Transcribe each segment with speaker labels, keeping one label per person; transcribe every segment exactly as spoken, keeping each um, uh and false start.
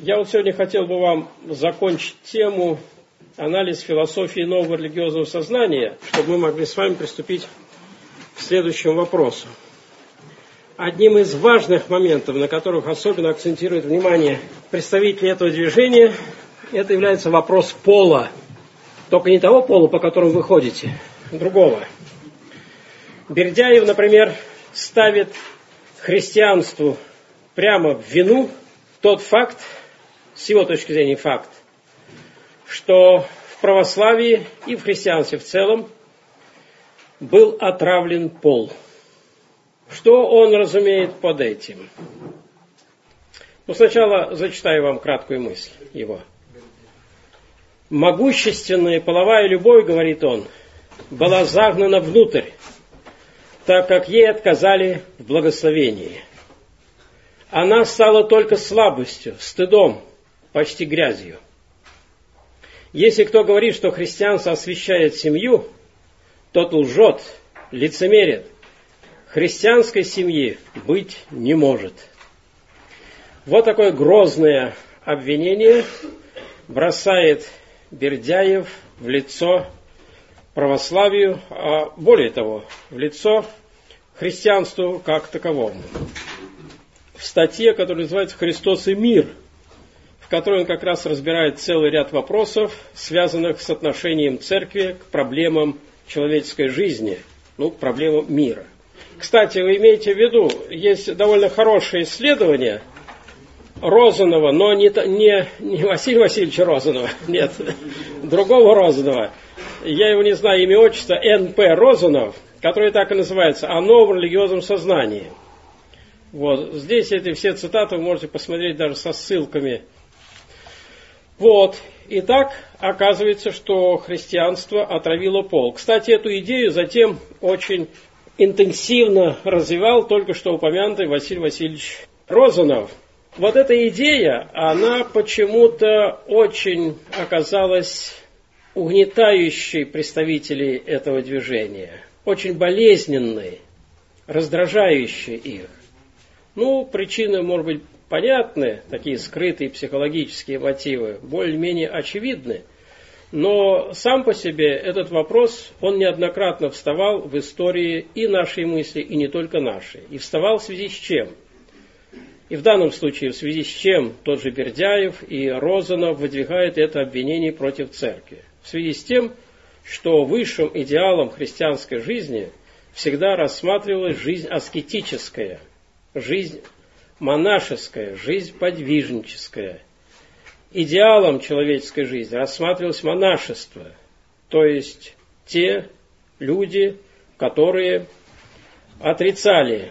Speaker 1: Я вот сегодня хотел бы вам закончить тему анализ философии нового религиозного сознания, чтобы мы могли с вами приступить к следующему вопросу. Одним из важных моментов, на которых особенно акцентирует внимание представители этого движения, это является вопрос пола. Только не того пола, по которому вы ходите, другого. Бердяев, например, ставит христианству прямо в вину тот факт, с его точки зрения факт, что в православии и в христианстве в целом был отравлен пол. Что он разумеет под этим? Ну, сначала зачитаю вам краткую мысль его. «Могущественная половая любовь, — говорит он, — была загнана внутрь, так как ей отказали в благословении. Она стала только слабостью, стыдом, почти грязью. Если кто говорит, что христианство освящает семью, тот лжет, лицемерит. Христианской семьи быть не может». Вот такое грозное обвинение бросает Бердяев в лицо православию, а более того, в лицо христианству как таковому. В статье, которая называется «Христос и мир», в которой он как раз разбирает целый ряд вопросов, связанных с отношением церкви к проблемам человеческой жизни, ну, к проблемам мира. Кстати, вы имеете в виду, есть довольно хорошее исследование Розанова, но не, не, не Василия Васильевича Розанова, нет, другого Розанова. Я его не знаю, имя, отчество, Н П Розанов, который так и называется, «О новом религиозном сознании». Вот, здесь эти все цитаты вы можете посмотреть даже со ссылками. Вот, итак, оказывается, что христианство отравило пол. Кстати, эту идею затем очень интенсивно развивал только что упомянутый Василий Васильевич Розанов. Вот эта идея, она почему-то очень оказалась угнетающей представителей этого движения, очень болезненной, раздражающей их. Ну, причины, может быть, понятны, такие скрытые психологические мотивы, более-менее очевидны, но сам по себе этот вопрос, он неоднократно вставал в истории и нашей мысли, и не только нашей. И вставал в связи с чем? И в данном случае в связи с чем тот же Бердяев и Розанов выдвигают это обвинение против церкви. В связи с тем, что высшим идеалом христианской жизни всегда рассматривалась жизнь аскетическая, жизнь монашеская, жизнь подвижническая. Идеалом человеческой жизни рассматривалось монашество, то есть те люди, которые отрицали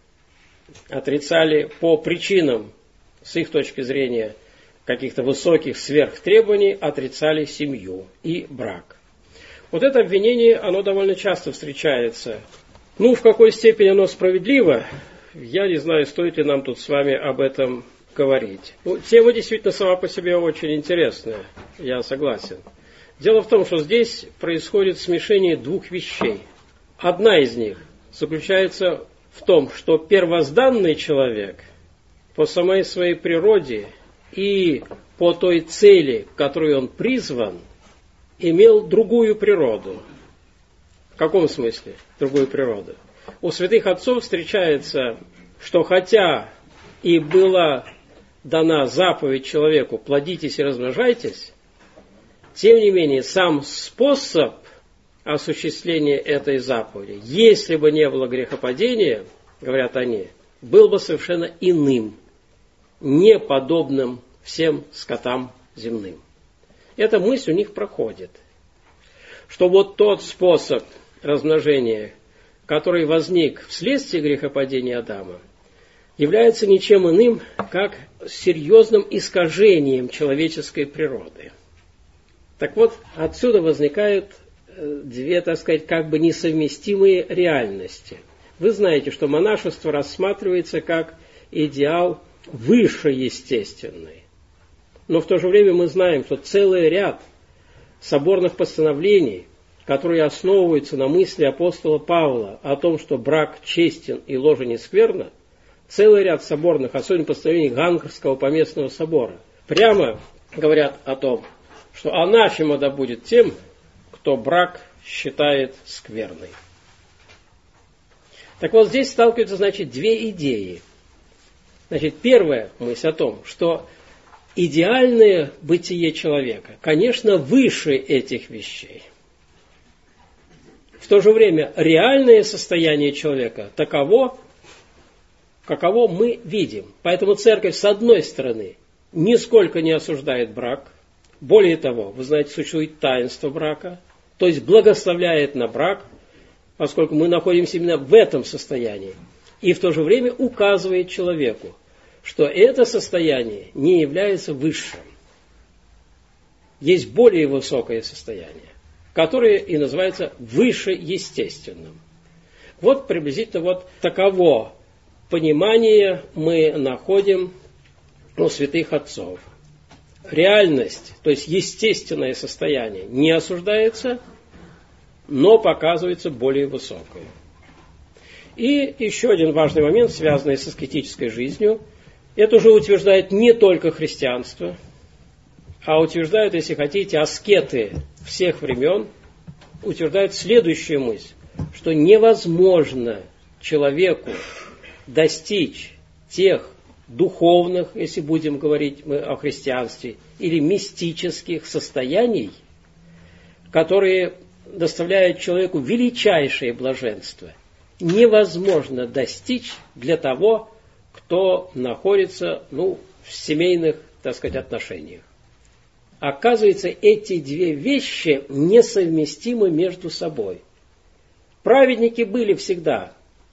Speaker 1: отрицали по причинам, с их точки зрения, каких-то высоких сверхтребований, отрицали семью и брак. Вот это обвинение, оно довольно часто встречается. Ну, в какой степени оно справедливо, я не знаю, стоит ли нам тут с вами об этом говорить. Ну, тема действительно сама по себе очень интересная, я согласен. Дело в том, что здесь происходит смешение двух вещей. Одна из них заключается в том, что первозданный человек по самой своей природе и по той цели, к которой он призван, имел другую природу. В каком смысле другую природу? У святых отцов встречается, что хотя и была дана заповедь человеку «плодитесь и размножайтесь», тем не менее сам способ осуществления этой заповеди, если бы не было грехопадения, говорят они, был бы совершенно иным, не подобным всем скотам земным. Эта мысль у них проходит, что вот тот способ размножения, который возник вследствие грехопадения Адама, является ничем иным, как серьезным искажением человеческой природы. Так вот, отсюда возникают две, так сказать, как бы несовместимые реальности. Вы знаете, что монашество рассматривается как идеал высшеестественный. Но в то же время мы знаем, что целый ряд соборных постановлений, которые основываются на мысли апостола Павла о том, что брак честен и ложа не скверна, целый ряд соборных, особенно постановлений Ганкерского поместного собора, прямо говорят о том, что анафема да будет тем, кто брак считает скверной. Так вот, здесь сталкиваются, значит, две идеи. Значит, первая мысль о том, что идеальное бытие человека, конечно, выше этих вещей. В то же время реальное состояние человека таково, каково мы видим. Поэтому церковь, с одной стороны, нисколько не осуждает брак. Более того, вы знаете, существует таинство брака, то есть благословляет на брак, поскольку мы находимся именно в этом состоянии. И в то же время указывает человеку, что это состояние не является высшим. Есть более высокое состояние, которое и называется вышеестественным. Вот приблизительно вот таково понимание мы находим у святых отцов. Реальность, то есть естественное состояние, не осуждается, но показывается более высокое. И еще один важный момент, связанный с аскетической жизнью, это уже утверждает не только христианство, а утверждают, если хотите, аскеты всех времен, утверждают следующую мысль, что невозможно человеку достичь тех духовных, если будем говорить мы о христианстве, или мистических состояний, которые доставляют человеку величайшее блаженство, невозможно достичь для того, кто находится, ну, в семейных, так сказать, отношениях. Оказывается, эти две вещи несовместимы между собой. Праведники были всегда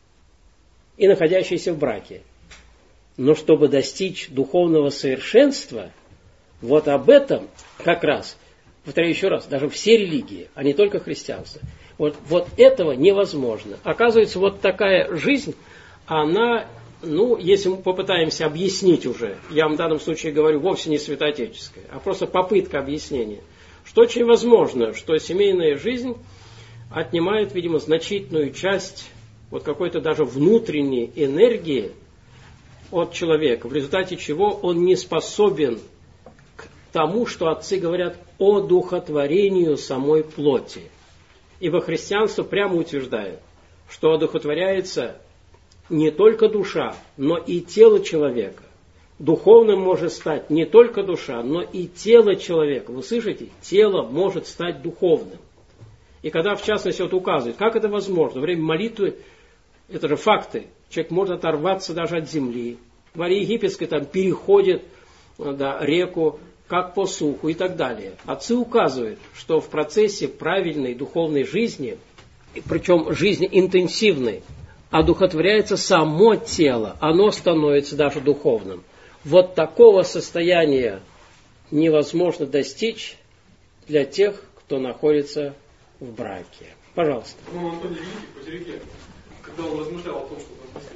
Speaker 1: и находящиеся в браке. Но чтобы достичь духовного совершенства, вот об этом как раз, повторяю еще раз, даже все религии, а не только христианство, вот, вот этого невозможно. Оказывается, вот такая жизнь, она, ну, если мы попытаемся объяснить уже, я вам в данном случае говорю вовсе не святоотеческая, а просто попытка объяснения, что очень возможно, что семейная жизнь отнимает, видимо, значительную часть вот какой-то даже внутренней энергии от человека, в результате чего он не способен к тому, что отцы говорят о одухотворению самой плоти. Ибо христианство прямо утверждает, что одухотворяется не только душа, но и тело человека. Духовным может стать не только душа, но и тело человека. Вы слышите? Тело может стать духовным. И когда, в частности, вот указывает, как это возможно, во время молитвы, это же факты, человек может оторваться даже от земли. Мария Египетская там переходит, да, реку, как по суху и так далее. Отцы указывают, что в процессе правильной духовной жизни, причем жизни интенсивной, одухотворяется само тело, оно становится даже духовным. Вот такого состояния невозможно достичь для тех, кто находится в браке. Пожалуйста.
Speaker 2: Ну, Антоний Великий по реке, когда он размышлял о том, что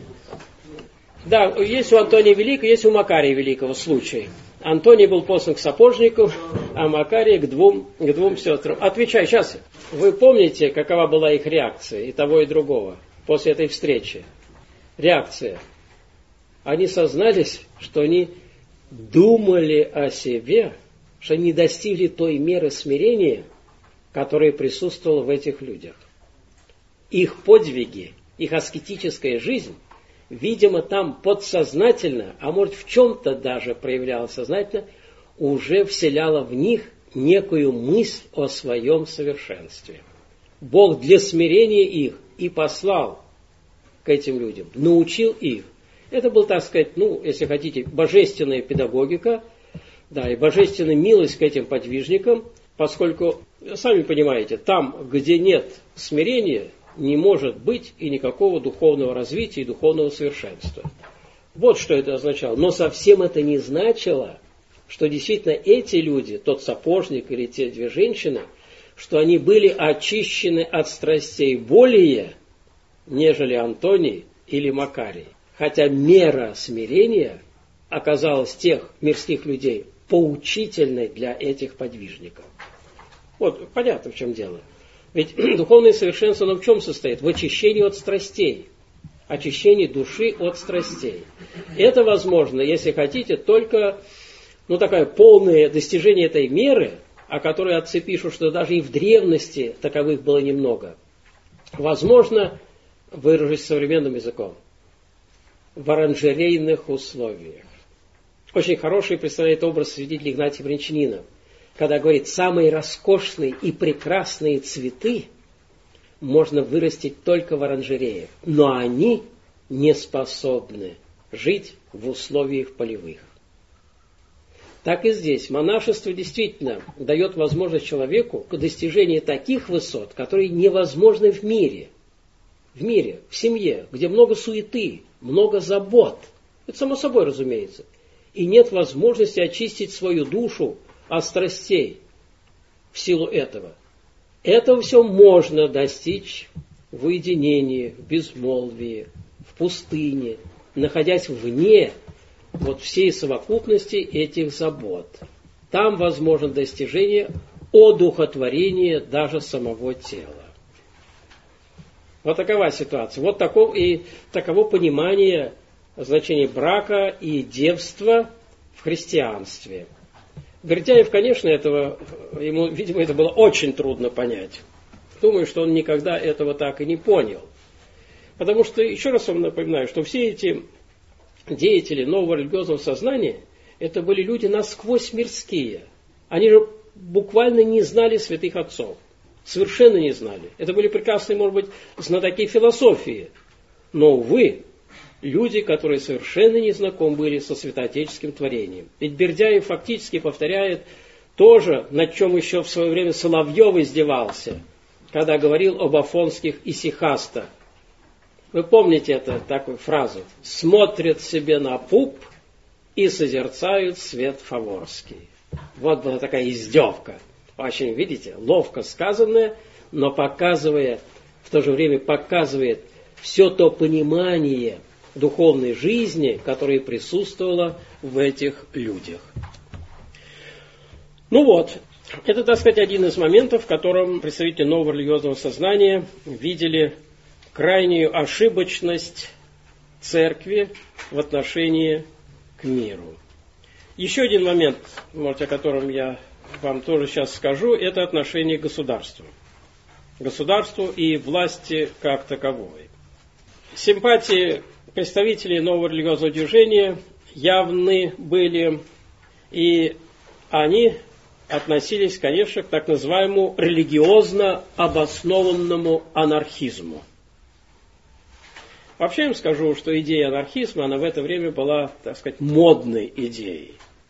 Speaker 1: да, есть у Антония Великого, есть у Макария Великого случай. Антоний был послан к сапожнику, а Макарий к двум, к двум сестрам. Отвечай, сейчас. Вы помните, какова была их реакция, и того, и другого, после этой встречи? Реакция. Они сознались, что они думали о себе, что они достигли той меры смирения, которая присутствовала в этих людях. Их подвиги, их аскетическая жизнь, видимо, там подсознательно, а может в чем-то даже проявлялось сознательно, уже вселяла в них некую мысль о своем совершенстве. Бог для смирения их и послал к этим людям, научил их. Это был, так сказать, ну, если хотите, божественная педагогика, да, и божественная милость к этим подвижникам, поскольку, сами понимаете, там, где нет смирения, не может быть и никакого духовного развития и духовного совершенства. Вот что это означало. Но совсем это не значило, что действительно эти люди, тот сапожник или те две женщины, что они были очищены от страстей более, нежели Антоний или Макарий. Хотя мера смирения оказалась тех мирских людей поучительной для этих подвижников. Вот понятно, в чем дело. Ведь духовное совершенство, оно в чем состоит? В очищении от страстей. Очищении души от страстей. Это возможно, если хотите, только ну, такое полное достижение этой меры, о которой отцы пишут, что даже и в древности таковых было немного, возможно, выражусь современным языком, в оранжерейных условиях. Очень хороший представляет образ святителя Игнатия Брянчанина, когда говорит, самые роскошные и прекрасные цветы можно вырастить только в оранжереях, но они не способны жить в условиях полевых. Так и здесь. Монашество действительно дает возможность человеку к достижению таких высот, которые невозможны в мире. В мире, в семье, где много суеты, много забот. Это само собой разумеется. И нет возможности очистить свою душу от страстей в силу этого. Это все можно достичь в уединении, в безмолвии, в пустыне, находясь вне вот всей совокупности этих забот. Там возможно достижение одухотворения даже самого тела. Вот такова ситуация. Вот таков, и таково понимание значения брака и девства в христианстве. Бердяев, конечно, этого, ему, видимо, это было очень трудно понять. Думаю, что он никогда этого так и не понял. Потому что, еще раз вам напоминаю, что все эти деятели нового религиозного сознания, это были люди насквозь мирские. Они же буквально не знали святых отцов. Совершенно не знали. Это были прекрасные, может быть, знатоки философии. Но, увы, люди, которые совершенно не знакомы были со святоотеческим творением. Ведь Бердяев фактически повторяет тоже, над чем еще в свое время Соловьев издевался, когда говорил об афонских исихастах. Вы помните эту такую фразу? «Смотрят себе на пуп и созерцают свет фаворский». Вот была такая издевка. Очень, видите, ловко сказанное, но показывая, в то же время показывает все то понимание духовной жизни, которое присутствовало в этих людях. Ну вот, это, так сказать, один из моментов, в котором представители нового религиозного сознания видели крайнюю ошибочность церкви в отношении к миру. Еще один момент, может, о котором я вам тоже сейчас скажу, это отношение к государству. Государству и власти как таковой. Симпатии представителей нового религиозного движения явны были, и они относились, конечно, к так называемому религиозно обоснованному анархизму. Вообще я им скажу, что идея анархизма, она в это время была, так сказать, модной идеей.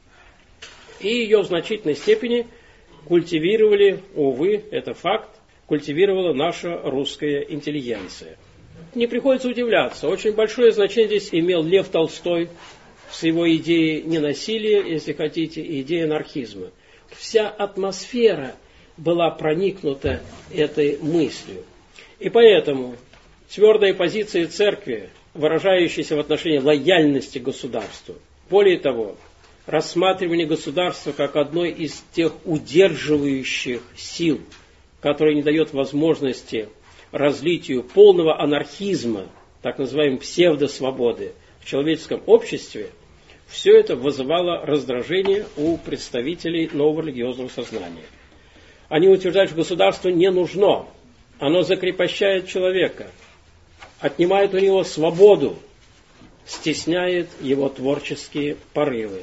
Speaker 1: И ее в значительной степени культивировали, увы, это факт, культивировала наша русская интеллигенция. Не приходится удивляться, очень большое значение здесь имел Лев Толстой с его идеей ненасилия, если хотите, и идеей анархизма. Вся атмосфера была проникнута этой мыслью. И поэтому твердая позиция церкви, выражающаяся в отношении лояльности государству, более того, рассматривание государства как одной из тех удерживающих сил, которая не дает возможности разлитию полного анархизма, так называемой псевдосвободы в человеческом обществе, все это вызывало раздражение у представителей нового религиозного сознания. Они утверждают, что государство не нужно, оно закрепощает человека, отнимает у него свободу, стесняет его творческие порывы.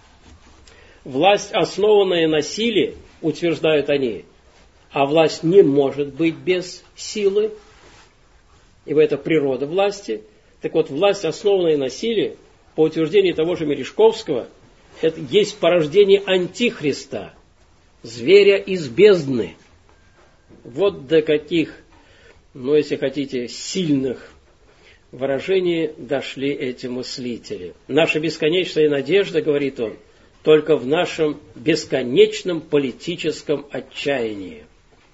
Speaker 1: Власть, основанная на силе, утверждают они, а власть не может быть без силы, ибо это природа власти. Так вот, власть, основанная на силе, по утверждению того же Мережковского, это есть порождение антихриста, зверя из бездны. Вот до каких, ну, если хотите, сильных выражений дошли эти мыслители. Наша бесконечная надежда, говорит он, только в нашем бесконечном политическом отчаянии.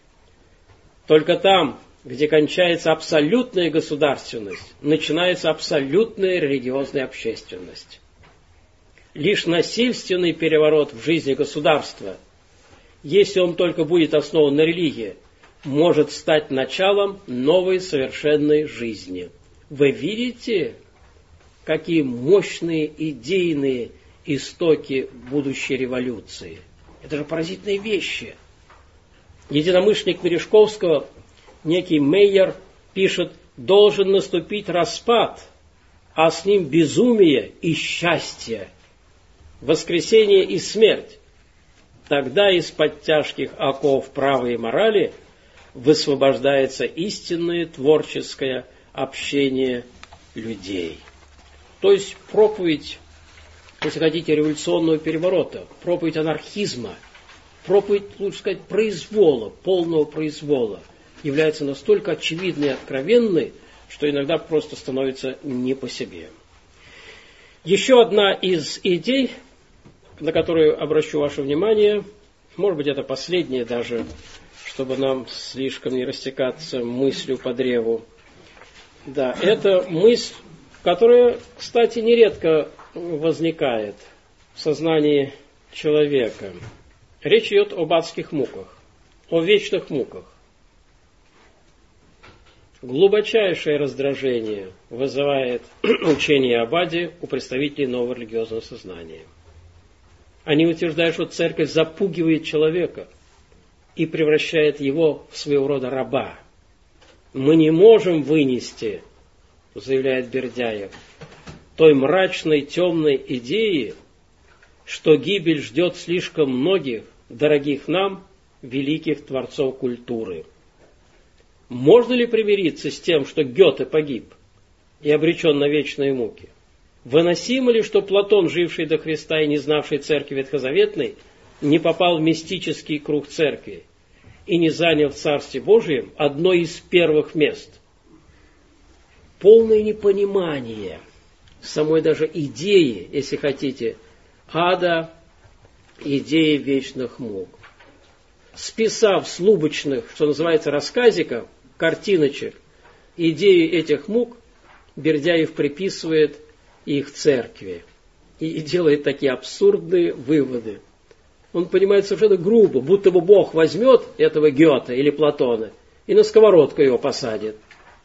Speaker 1: Только там, где кончается абсолютная государственность, начинается абсолютная религиозная общественность. Лишь насильственный переворот в жизни государства, если он только будет основан на религии, может стать началом новой совершенной жизни. Вы видите, какие мощные идейные истоки будущей революции. Это же поразительные вещи. Единомышленник Мережковского, некий Мейер, пишет: должен наступить распад, а с ним безумие и счастье, воскресение и смерть. Тогда из-под тяжких оков правой морали высвобождается истинное творческое общение людей. То есть проповедь, если хотите, революционного переворота, проповедь анархизма, проповедь, лучше сказать, произвола, полного произвола, является настолько очевидной и откровенной, что иногда просто становится не по себе. Еще одна из идей, на которую обращу ваше внимание, может быть, это последняя даже, чтобы нам слишком не растекаться мыслью по древу. Да, это мысль, которая, кстати, нередко возникает в сознании человека. Речь идет об адских муках, о вечных муках. Глубочайшее раздражение вызывает учение об аде у представителей нового религиозного сознания. Они утверждают, что церковь запугивает человека и превращает его в своего рода раба. Мы не можем вынести, заявляет Бердяев, той мрачной, темной идеи, что гибель ждет слишком многих, дорогих нам, великих творцов культуры. Можно ли примириться с тем, что Гёте погиб и обречен на вечные муки? Выносимо ли, что Платон, живший до Христа и не знавший церкви ветхозаветной, не попал в мистический круг церкви и не занял в Царстве Божием одно из первых мест? Полное непонимание самой даже идеи, если хотите, ада, идеи вечных мук. Списав с лубочных, что называется, рассказиков, картиночек, идеи этих мук, Бердяев приписывает их церкви и делает такие абсурдные выводы. Он понимает совершенно грубо, будто бы Бог возьмет этого Гёте или Платона и на сковородку его посадит.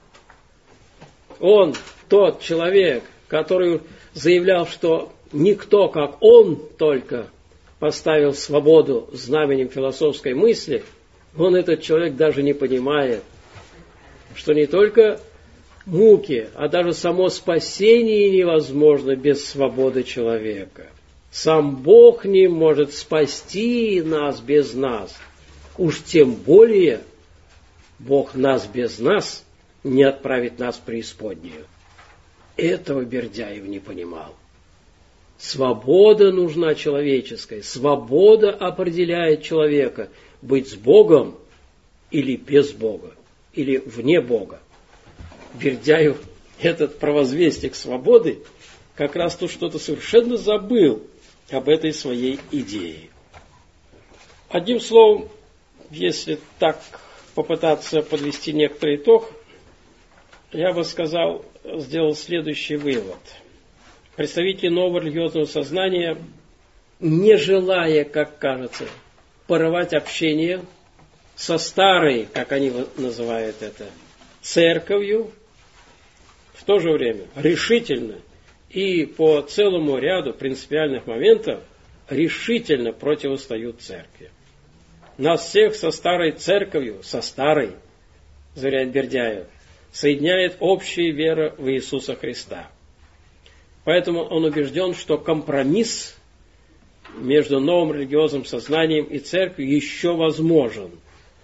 Speaker 1: Он, тот человек, который заявлял, что никто, как он только поставил свободу знаменем философской мысли, он, этот человек, даже не понимает, что не только муки, а даже само спасение невозможно без свободы человека. Сам Бог не может спасти нас без нас. Уж тем более Бог нас без нас не отправит нас в преисподнюю. Этого Бердяев не понимал. Свобода нужна человеческая. Свобода определяет человека быть с Богом или без Бога, или вне Бога. Бердяев, этот провозвестник свободы, как раз тут что-то совершенно забыл об этой своей идее. Одним словом, если так попытаться подвести некоторый итог, я бы сказал, сделал следующий вывод. Представители нового религиозного сознания, не желая, как кажется, порывать общение со старой, как они называют это, церковью, в то же время решительно и по целому ряду принципиальных моментов решительно противостают церкви. Нас всех со старой церковью, со старой, заверяет Бердяев, соединяет общая вера в Иисуса Христа. Поэтому он убежден, что компромисс между новым религиозным сознанием и церковью еще возможен.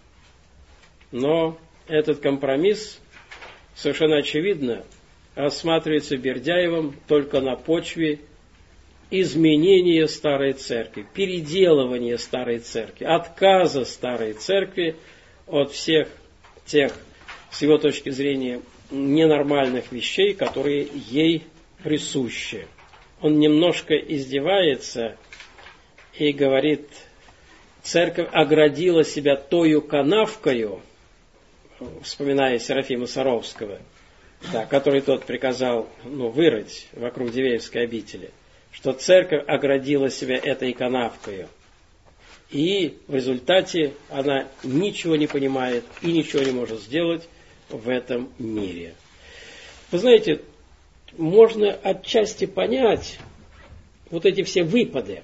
Speaker 1: Но этот компромисс, совершенно очевидно, рассматривается Бердяевым только на почве изменения старой церкви, переделывания старой церкви, отказа старой церкви от всех тех, с его точки зрения, ненормальных вещей, которые ей присущи. Он немножко издевается и говорит, церковь оградила себя тою канавкою, вспоминая Серафима Саровского, да, который тот приказал ну, вырыть вокруг Дивеевской обители, что церковь оградила себя этой канавкою. И в результате она ничего не понимает и ничего не может сделать в этом мире. Вы знаете, можно отчасти понять вот эти все выпады.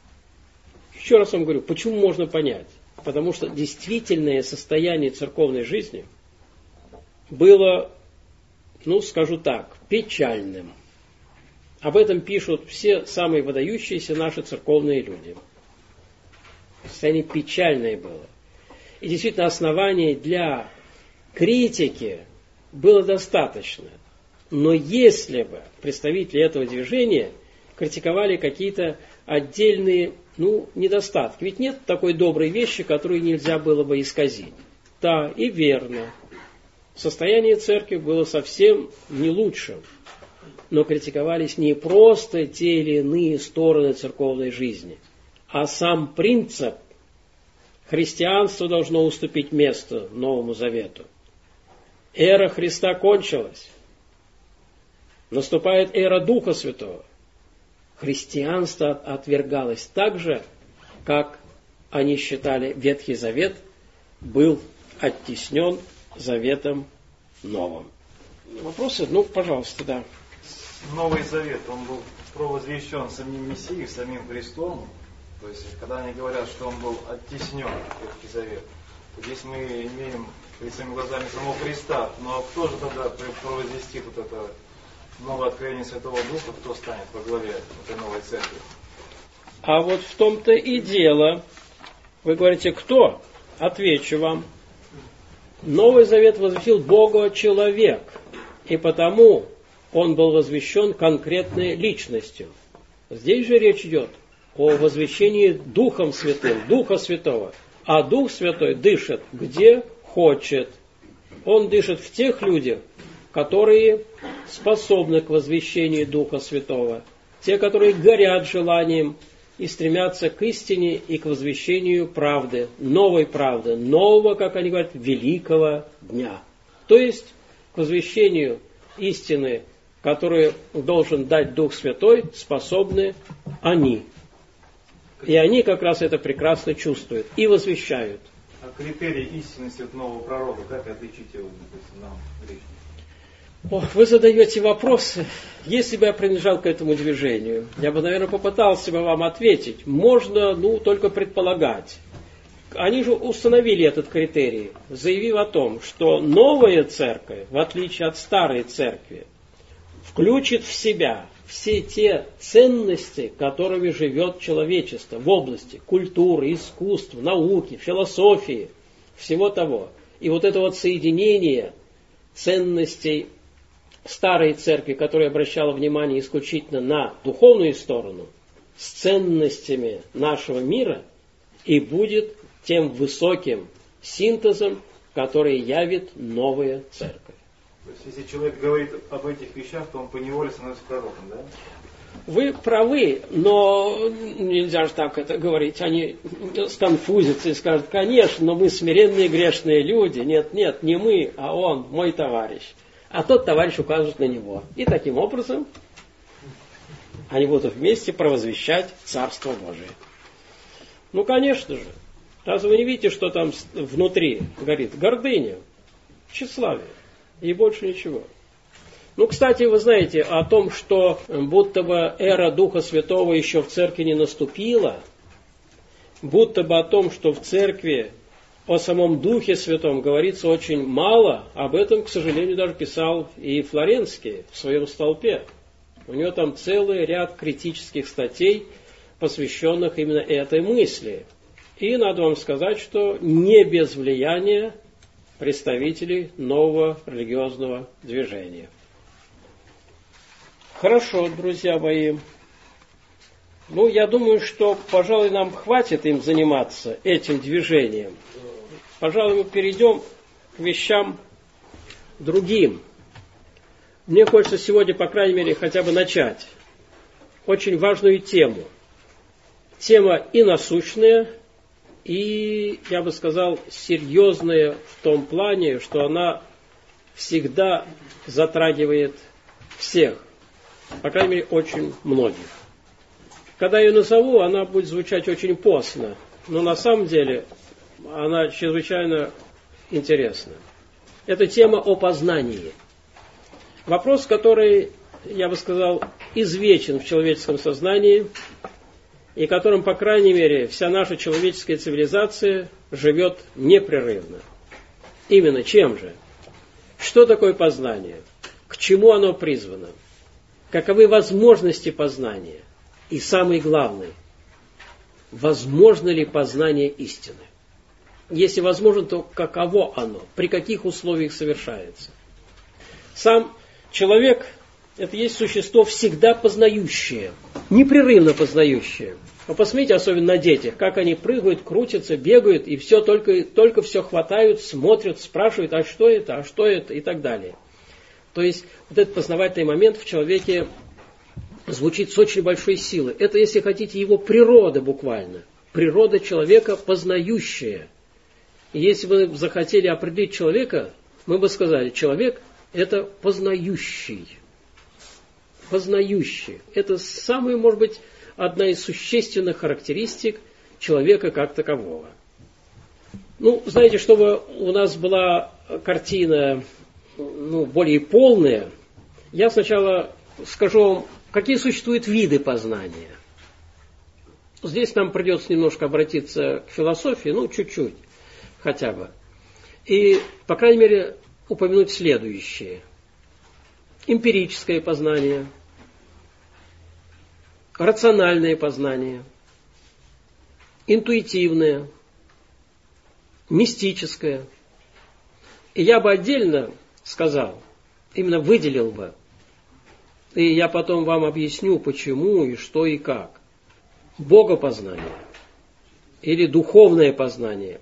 Speaker 1: Еще раз вам говорю, почему можно понять? Потому что действительное состояние церковной жизни было, ну, скажу так, печальным. Об этом пишут все самые выдающиеся наши церковные люди. Состояние печальное было. И действительно оснований для критики было достаточно. Но если бы представители этого движения критиковали какие-то отдельные, ну, недостатки, ведь нет такой доброй вещи, которую нельзя было бы исказить. Да, и верно. Состояние церкви было совсем не лучшим. Но критиковались не просто те или иные стороны церковной жизни, а сам принцип. Христианство должно уступить место Новому Завету. Эра Христа кончилась. Наступает эра Духа Святого. Христианство отвергалось так же, как они считали Ветхий Завет был оттеснен Заветом Новым. Вопросы? Ну, пожалуйста, да.
Speaker 3: Новый Завет, он был провозвещен самим Мессией, самим Христом. То есть, когда они говорят, что он был оттеснен, Ветхий Завет, то здесь мы имеем перед своими глазами самого Христа. Но кто же тогда провозвестит вот это новое откровение Святого Духа, кто станет во главе этой новой церкви?
Speaker 1: А вот в том-то и дело. Вы говорите, кто? Отвечу вам. Новый Завет возвестил Бога человек, и потому он был возвещен конкретной личностью. Здесь же речь идет о возвещении Духом Святым, Духа Святого. А Дух Святой дышит где хочет. Он дышит в тех людях, которые способны к возвещению Духа Святого. Те, которые горят желанием и стремятся к истине и к возвещению правды, новой правды, нового, как они говорят, великого дня. То есть к возвещению истины, которую должен дать Дух Святой, способны они. И они как раз это прекрасно чувствуют и возвещают.
Speaker 3: А критерий истинности от нового пророка, как отличить его, допустим, нам лично?
Speaker 1: О, вы задаете вопросы. Если бы я принадлежал к этому движению, я бы, наверное, попытался бы вам ответить. Можно, ну, только предполагать. Они же установили этот критерий, заявив о том, что новая церковь, в отличие от старой церкви, включит в себя все те ценности, которыми живет человечество в области культуры, искусства, науки, философии, всего того. И вот это вот соединение ценностей старой церкви, которая обращала внимание исключительно на духовную сторону, с ценностями нашего мира, и будет тем высоким синтезом, который явит новая церковь.
Speaker 3: То есть, если человек говорит об этих вещах, то он поневоле становится пророком, да?
Speaker 1: Вы правы, но нельзя же так это говорить. Они сконфузятся и скажут, конечно, но мы смиренные грешные люди. Нет, нет, не мы, а он, мой товарищ. А тот товарищ укажет на него. И таким образом они будут вместе провозвещать Царство Божие. Ну, конечно же. Разве вы не видите, что там внутри горит? Гордыня, тщеславие. И больше ничего. Ну, кстати, вы знаете о том, что будто бы эра Духа Святого еще в церкви не наступила, будто бы о том, что в церкви о самом Духе Святом говорится очень мало, об этом, к сожалению, даже писал и Флоренский в своем столпе. У него там целый ряд критических статей, посвященных именно этой мысли. И надо вам сказать, что не без влияния представителей нового религиозного движения. Хорошо, друзья мои. Ну, я думаю, что, пожалуй, нам хватит им заниматься, этим движением. Пожалуй, мы перейдем к вещам другим. Мне хочется сегодня, по крайней мере, хотя бы начать очень важную тему. Тема и насущная, и, я бы сказал, серьезная в том плане, что она всегда затрагивает всех, по крайней мере, очень многих. Когда я ее назову, она будет звучать очень постно, но на самом деле она чрезвычайно интересна. Это тема о познании. Вопрос, который я бы сказал, извечен в человеческом сознании, и которым, по крайней мере, вся наша человеческая цивилизация живет непрерывно. Именно чем же? Что такое познание? К чему оно призвано? Каковы возможности познания? И самый главный, возможно ли познание истины? Если возможно, то каково оно? При каких условиях совершается? Сам человек – это есть существо всегда познающее, непрерывно познающее. Вы посмотрите, особенно на детях, как они прыгают, крутятся, бегают, и все только, только все хватают, смотрят, спрашивают, а что это, а что это, и так далее. То есть, вот этот познавательный момент в человеке звучит с очень большой силой. Это, если хотите, его природа буквально. Природа человека познающая. И если бы вы захотели определить человека, мы бы сказали, человек – это познающий. Познающий. Это самая, может быть, одна из существенных характеристик человека как такового. Ну, знаете, чтобы у нас была картина ну, более полная, я сначала скажу вам, какие существуют виды познания. Здесь нам придется немножко обратиться к философии, ну, чуть-чуть хотя бы. И, по крайней мере, упомянуть следующее. Эмпирическое познание, рациональное познание, интуитивное, мистическое. И я бы отдельно сказал, именно выделил бы, и я потом вам объясню, почему и что и как. Богопознание или духовное познание.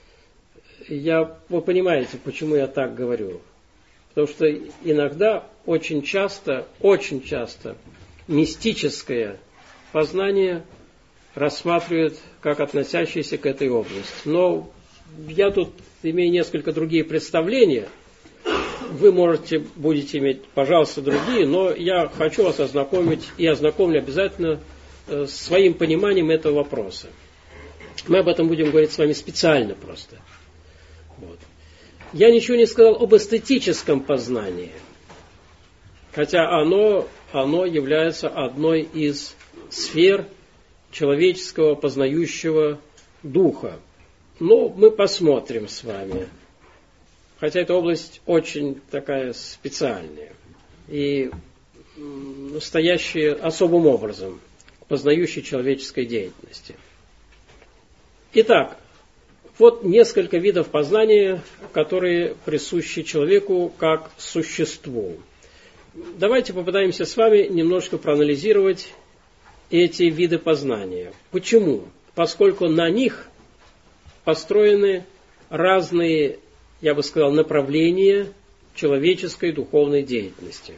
Speaker 1: Я, вы понимаете, почему я так говорю. Потому что иногда, очень часто, очень часто мистическое познание рассматривают как относящееся к этой области. Но я тут имею несколько другие представления. Вы можете, будете иметь, пожалуйста, другие, но я хочу вас ознакомить и ознакомлю обязательно с своим пониманием этого вопроса. Мы об этом будем говорить с вами специально просто. Вот. Я ничего не сказал об эстетическом познании, хотя оно, оно является одной из сфер человеческого познающего духа. Но мы посмотрим с вами, хотя эта область очень такая специальная и стоящая особым образом к познающей человеческой деятельности. Итак, вот несколько видов познания, которые присущи человеку как существу. Давайте попытаемся с вами немножко проанализировать эти виды познания. Почему? Поскольку на них построены разные, я бы сказал, направления человеческой духовной деятельности.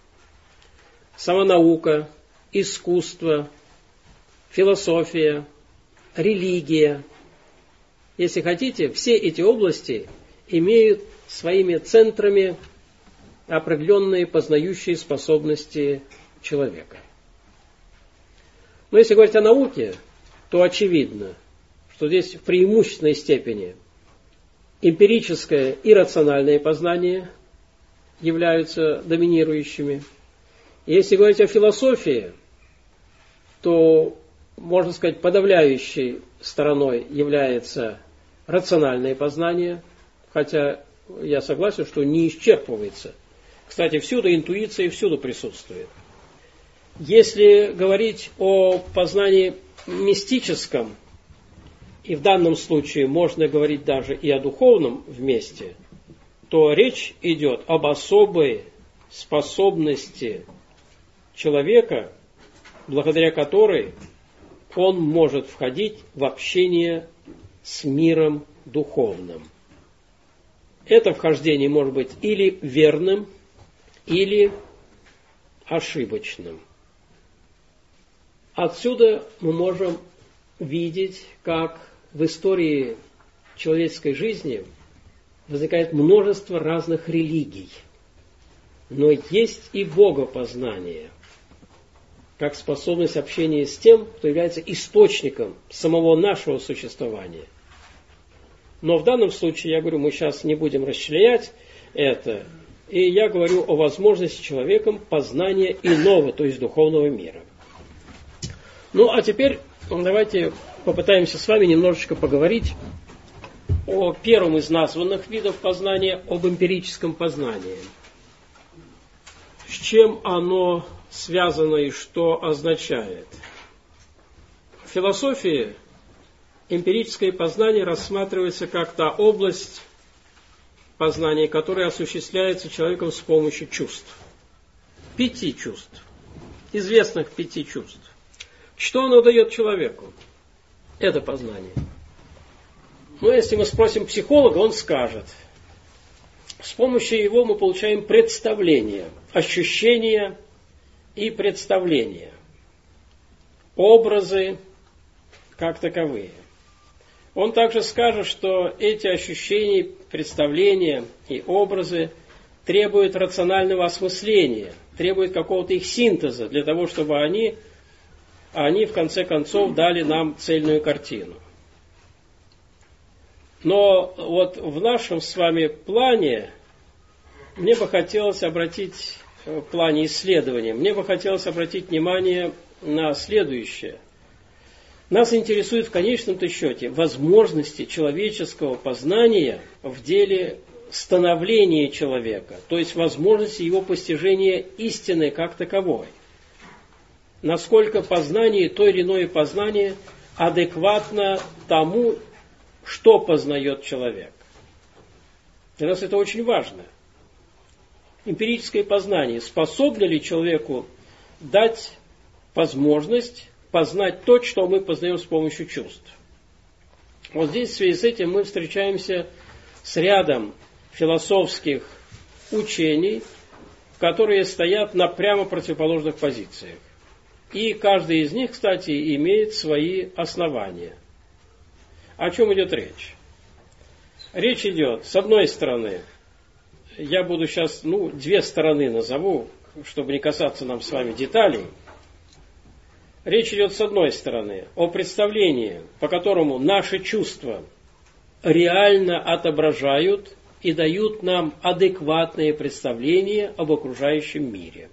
Speaker 1: Самонаука, искусство, философия, религия. Если хотите, все эти области имеют своими центрами определенные познающие способности человека. Но если говорить о науке, то очевидно, что здесь в преимущественной степени эмпирическое и рациональное познание являются доминирующими. Если говорить о философии, то, можно сказать, подавляющей стороной является рациональное познание, хотя я согласен, что не исчерпывается. Кстати, всюду интуиция всюду присутствует. Если говорить о познании мистическом, и в данном случае можно говорить даже и о духовном вместе, то речь идет об особой способности человека, благодаря которой он может входить в общение с миром духовным. Это вхождение может быть или верным, или ошибочным. Отсюда мы можем видеть, как в истории человеческой жизни возникает множество разных религий. Но есть и богопознание, как способность общения с тем, кто является источником самого нашего существования. Но в данном случае, я говорю, мы сейчас не будем расчленять это, И я говорю о возможности человеком познания иного, то есть духовного мира. Ну, а теперь давайте попытаемся с вами немножечко поговорить о первом из названных видов познания, об эмпирическом познании. С чем оно связано и что означает? В философии эмпирическое познание рассматривается как та область познания, которая осуществляется человеком с помощью чувств. Пяти чувств. Известных пяти чувств. Что оно дает человеку? Это познание. Но если мы спросим психолога, он скажет. С помощью его мы получаем представление, ощущения и представления. Образы как таковые. Он также скажет, что эти ощущения, представления и образы требуют рационального осмысления, требуют какого-то их синтеза для того, чтобы они, они в конце концов дали нам цельную картину. Но вот в нашем с вами плане мне бы хотелось обратить, в плане исследования, мне бы хотелось обратить внимание на следующее. Нас интересует в конечном-то счете возможности человеческого познания в деле становления человека, то есть возможности его постижения истины как таковой. Насколько познание, то или иное познание адекватно тому, что познает человек. Для нас это очень важно. Эмпирическое познание. Способно ли человеку дать возможность познать то, что мы познаем с помощью чувств? Вот здесь в связи с этим мы встречаемся с рядом философских учений, которые стоят на прямо противоположных позициях. И каждый из них, кстати, имеет свои основания. О чем идет речь? Речь идет, с одной стороны, я буду сейчас, ну, две стороны назову, чтобы не касаться нам с вами деталей. Речь идет, с одной стороны, о представлении, по которому наши чувства реально отображают и дают нам адекватные представления об окружающем мире.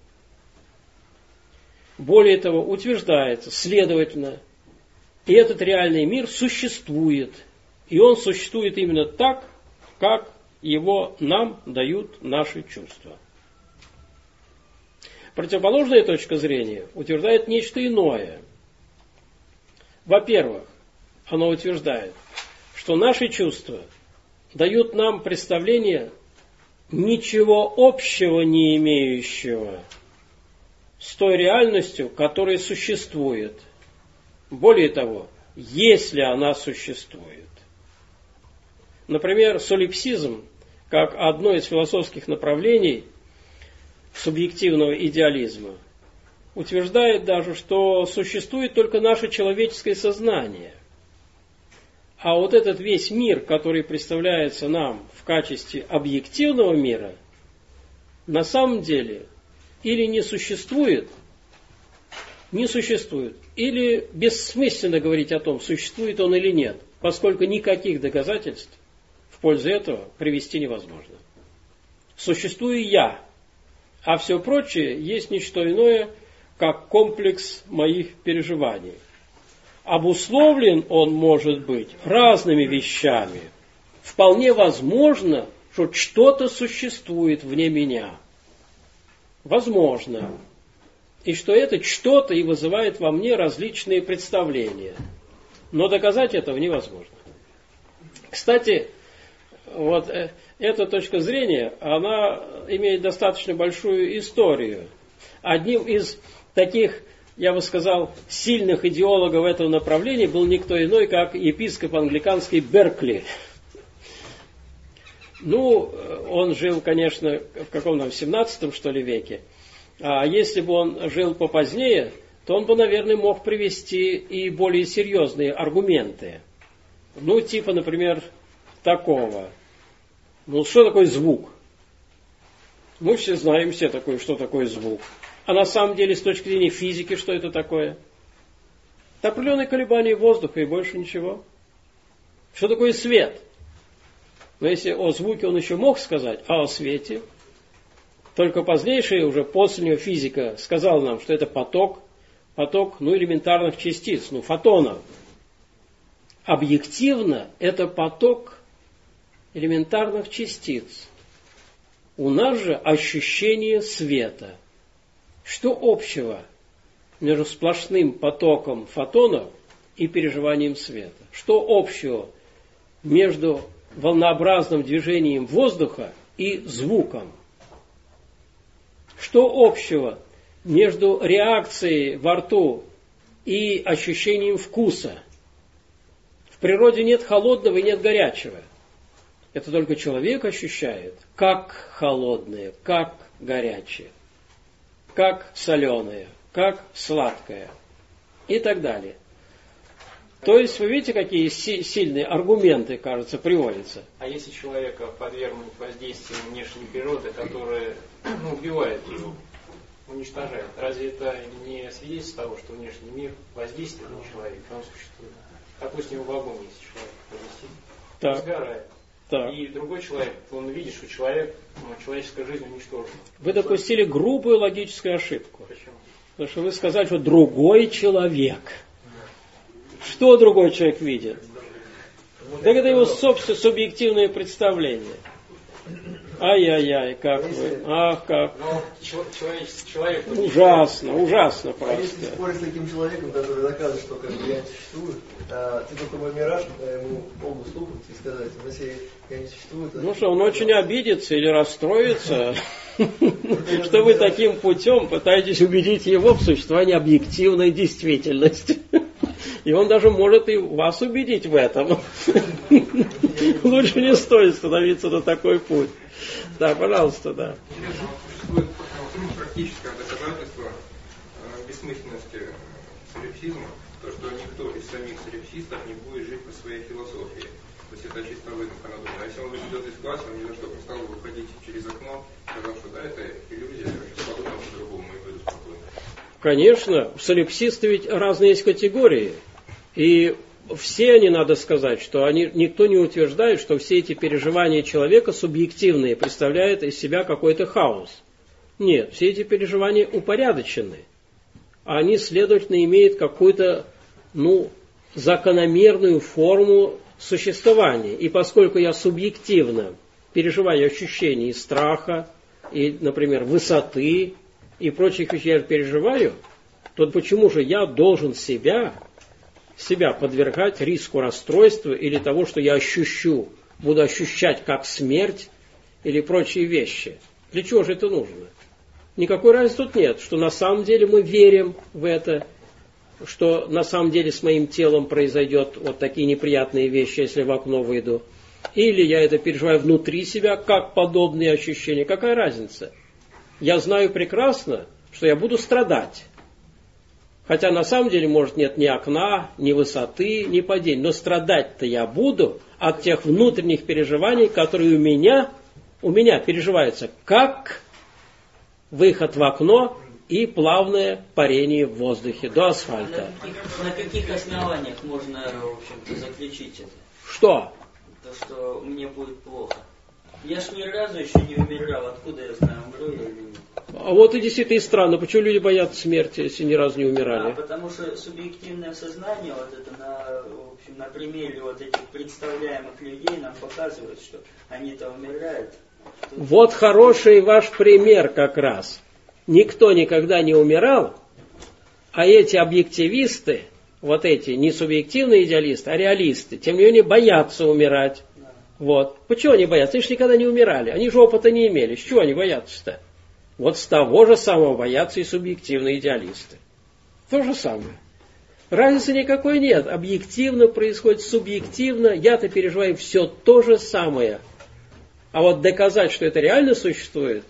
Speaker 1: Более того, утверждается, следовательно, и этот реальный мир существует, и он существует именно так, как его нам дают наши чувства. Противоположная точка зрения утверждает нечто иное. Во-первых, она утверждает, что наши чувства дают нам представление ничего общего не имеющего с той реальностью, которая существует. Более того, если она существует. Например, солипсизм, как одно из философских направлений субъективного идеализма, утверждает даже, что существует только наше человеческое сознание. А вот этот весь мир, который представляется нам в качестве объективного мира, на самом деле или не существует, не существует, или бессмысленно говорить о том, существует он или нет, поскольку никаких доказательств в пользу этого привести невозможно. Существую я, а все прочее есть не что иное, как комплекс моих переживаний. Обусловлен он может быть разными вещами. Вполне возможно, что что-то существует вне меня. Возможно. И что это что-то и вызывает во мне различные представления. Но доказать этого невозможно. Кстати, вот эта точка зрения, она имеет достаточно большую историю. Одним из таких, я бы сказал, сильных идеологов этого направления был никто иной, как епископ англиканский Беркли. Ну, он жил, конечно, в каком-то семнадцатом, что ли, веке. А если бы он жил попозднее, то он бы, наверное, мог привести и более серьезные аргументы. Ну, типа, например, такого. Ну, что такое звук? Мы все знаем, все такое, что такое звук. А на самом деле, с точки зрения физики, что это такое? Это определенные колебания воздуха и больше ничего. Что такое свет? Но если о звуке он еще мог сказать, а о свете? Только позднейшая, уже поздняя физика сказала нам, что это поток, поток, ну, элементарных частиц, ну, фотонов. Объективно это поток элементарных частиц. У нас же ощущение света. Что общего между сплошным потоком фотонов и переживанием света? Что общего между волнообразным движением воздуха и звуком? Что общего между реакцией во рту и ощущением вкуса? В природе нет холодного и нет горячего. Это только человек ощущает, как холодное, как горячее, как соленое, как сладкое и так далее. То есть, вы видите, какие сильные аргументы, кажется, приводятся.
Speaker 4: А если человека подвергнуть воздействию внешней природы, которая ну, убивает его, уничтожает, разве это не свидетельство того, что внешний мир воздействует на человека, он существует? Допустим, в огонь, если человек повесит, он сгорает.
Speaker 1: Так.
Speaker 4: И другой человек, он видит, что человек, ну, человеческая жизнь уничтожена.
Speaker 1: Вы допустили грубую логическую ошибку.
Speaker 4: Почему?
Speaker 1: Потому что вы сказали, что другой человек. Что другой человек видит? Так это его собственное субъективное представление. Ай-яй-яй, как вы. Ах, как.
Speaker 4: Но человек, человек
Speaker 1: ужасно, ужасно просто.
Speaker 5: А если спорить с таким человеком, который доказывает, что как бы я не существую, а, ты только мой мираж, ему полбу стукнуть и сказать, в России я не существую.
Speaker 1: Ну что, он очень обидится или расстроится, что вы таким путем пытаетесь убедить его в существовании объективной действительности. И он даже может и вас убедить в этом. Лучше не стоит становиться на такой путь. Да, пожалуйста, да.
Speaker 2: Существует практическое доказательство бессмысленности солипсизма, то, что никто из самих солипсистов не будет жить по своей философии. То есть это чисто выдумка надуманная. А если он идет из класса, он ни за что не стал бы выходить через окно, сказав, что да, это иллюзия, я подумал по-другому и пойду спокойно.
Speaker 1: Конечно, солипсисты ведь разные есть категории. И все они, надо сказать, что они, никто не утверждает, что все эти переживания человека субъективные, представляют из себя какой-то хаос. Нет, все эти переживания упорядочены. Они, следовательно, имеют какую-то, ну, закономерную форму существования. И поскольку я субъективно переживаю ощущения страха, и, например, высоты и прочих вещей я переживаю, то почему же я должен себя... себя подвергать риску расстройства или того, что я ощущу, буду ощущать как смерть или прочие вещи. Для чего же это нужно? Никакой разницы тут нет, что на самом деле мы верим в это, что на самом деле с моим телом произойдет вот такие неприятные вещи, если в окно выйду. Или я это переживаю внутри себя, как подобные ощущения. Какая разница? Я знаю прекрасно, что я буду страдать. Хотя на самом деле, может, нет ни окна, ни высоты, ни падения. Но страдать-то я буду от тех внутренних переживаний, которые у меня, у меня переживаются как выход в окно и плавное парение в воздухе до асфальта.
Speaker 6: На каких, на каких основаниях можно, в общем-то, заключить это?
Speaker 1: Что?
Speaker 6: То, что мне будет плохо. Я ж ни разу еще не умирал, откуда я знаю, умру я или нет?
Speaker 1: А вот и действительно и странно, почему люди боятся смерти, если ни разу не умирали?
Speaker 6: А, потому что субъективное сознание, вот это на, в общем, на примере вот этих представляемых людей нам показывает, что они-то умирают. Тут...
Speaker 1: Вот хороший ваш пример как раз. Никто никогда не умирал, а эти объективисты, вот эти не субъективные идеалисты, а реалисты, тем не менее боятся умирать.
Speaker 6: Да.
Speaker 1: Вот. Почему они боятся? Они же никогда не умирали, они же опыта не имели. С чего они боятся-то? Вот с того же самого боятся и субъективные идеалисты. То же самое. Разницы никакой нет. Объективно происходит, субъективно. Я-то переживаю все то же самое. А вот доказать, что это реально существует,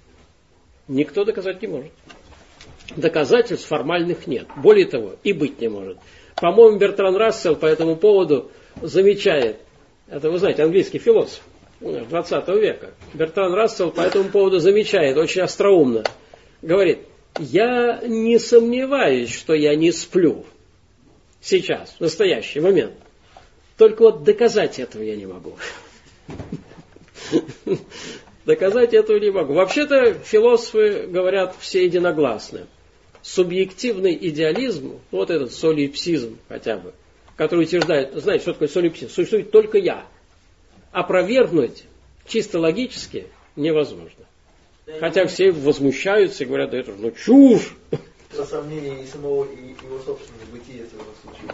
Speaker 1: никто доказать не может. Доказательств формальных нет. Более того, и быть не может. По-моему, Бертран Рассел по этому поводу замечает, это вы знаете, английский философ двадцатого века, Бертран Рассел по этому поводу замечает, очень остроумно, говорит, я не сомневаюсь, что я не сплю сейчас, в настоящий момент. Только вот доказать этого я не могу. Доказать этого не могу. Вообще-то философы говорят все единогласно. Субъективный идеализм, вот этот солипсизм хотя бы, который утверждает, знаете, что такое солипсизм? Существует только я. Опровергнуть чисто логически невозможно. Хотя все возмущаются и говорят, да это же ну, чушь.
Speaker 5: Про сомнение и самого и его собственного бытия в этом случае.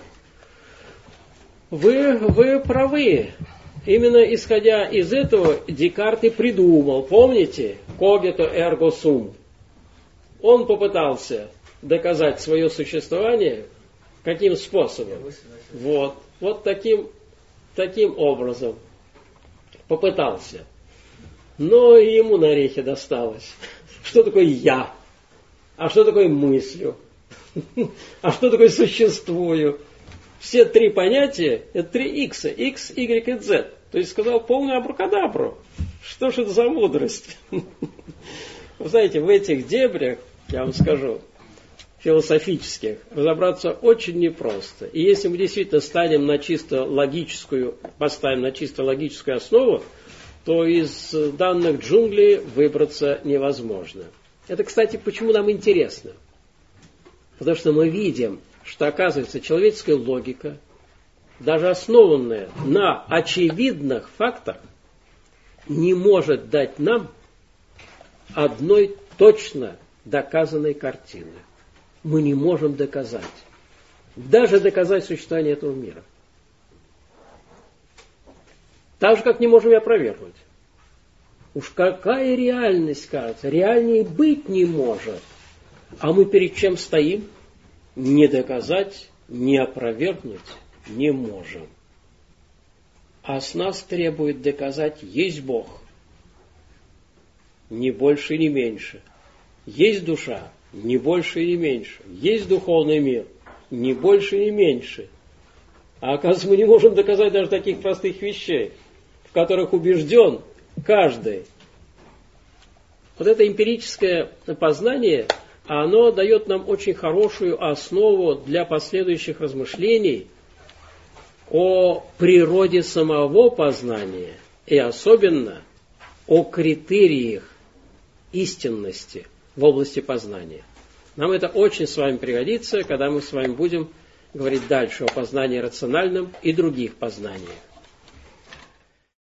Speaker 1: Вы, вы правы. Именно исходя из этого Декарт и придумал, помните, когито эрго сум. Он попытался доказать свое существование каким способом? Вот, вот таким, таким образом попытался. Но и ему на орехи досталось. Что такое я? А что такое мыслью? А что такое существую? Все три понятия – это три икса. X, Y и Z. То есть сказал полную абракадабру. Что ж это за мудрость? Вы знаете, в этих дебрях, я вам скажу, философических, разобраться очень непросто. И если мы действительно станем на чисто логическую, поставим на чисто логическую основу, то из данных джунглей выбраться невозможно. Это, кстати, почему нам интересно. Потому что мы видим, что, оказывается, человеческая логика, даже основанная на очевидных фактах, не может дать нам одной точно доказанной картины. Мы не можем доказать. Даже доказать существование этого мира. Так же, как не можем и опровергнуть. Уж какая реальность, кажется, реальнее быть не может. А мы перед чем стоим? Не доказать, не опровергнуть не можем. А с нас требует доказать, есть Бог. Ни больше, ни меньше. Есть душа, ни больше и не меньше. Есть духовный мир, ни больше и не меньше. А оказывается, мы не можем доказать даже таких простых вещей, в которых убежден каждый. Вот это эмпирическое познание, оно дает нам очень хорошую основу для последующих размышлений о природе самого познания и особенно о критериях истинности в области познания. Нам это очень с вами пригодится, когда мы с вами будем говорить дальше о познании рациональном и других познаниях.